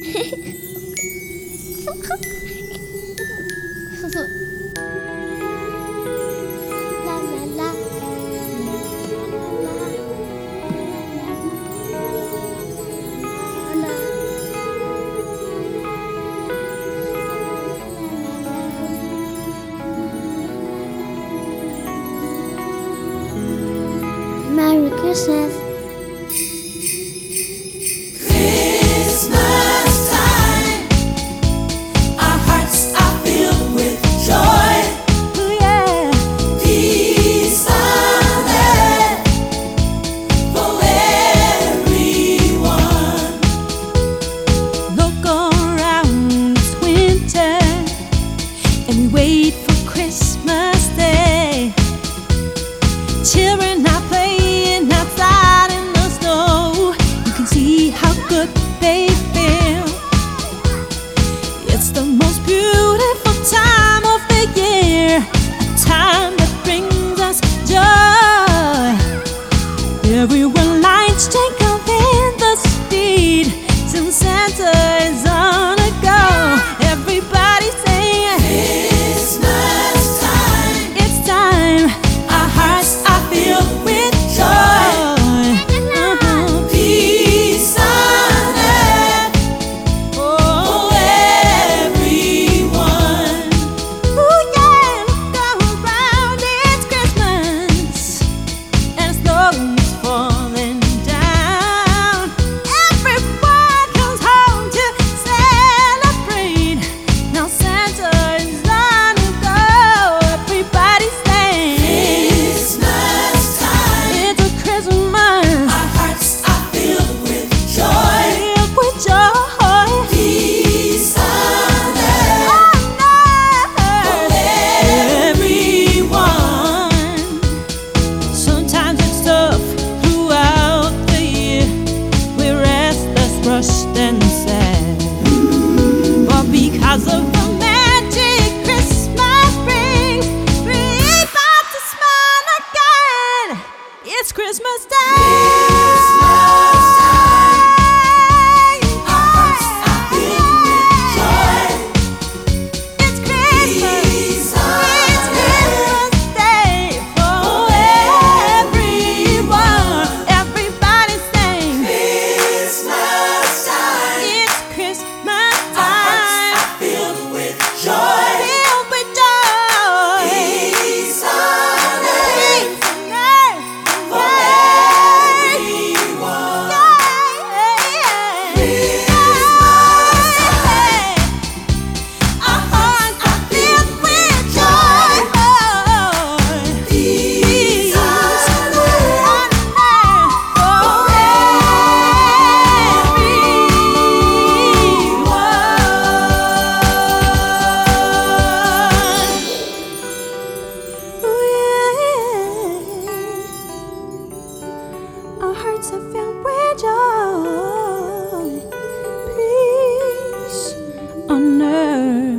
La la la. Merry Christmas. Wait for Christmas Day. Children are playing outside in the snow. You can see how good they feel. It's the most beautiful time of the year, a time that brings us joy. Everyone likes take off in the street since Santa is on a go. Everybody saying and sad, but because of the magic Christmas brings, we about to smile again. It's Christmas Day. Our hearts are filled with joy, peace on earth.